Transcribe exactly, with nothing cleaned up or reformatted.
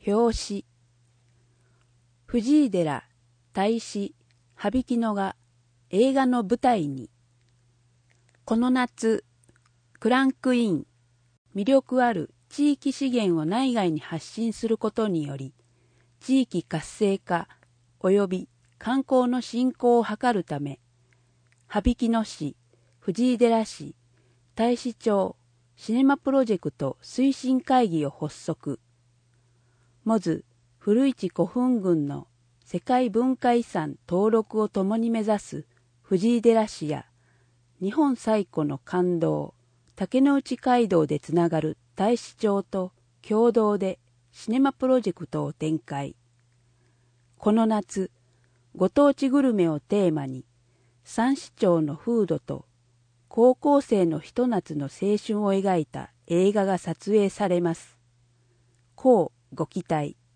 表紙。藤井寺、大師、羽曳野が映画の舞台に。この夏、クランクイン、魅力ある地域資源を内外に発信することにより、地域活性化及び観光の振興を図るため、羽曳野市、藤井寺市、太子町シネマプロジェクト推進会議を発足。モズ古市古墳群の世界文化遺産登録を共に目指す藤井寺市や、日本最古の街道、竹之内街道でつながる太子町と共同でシネマプロジェクトを展開。この夏、ご当地グルメをテーマに、三市町の風土と高校生のひと夏の青春を描いた映画が撮影されます。こうご期待。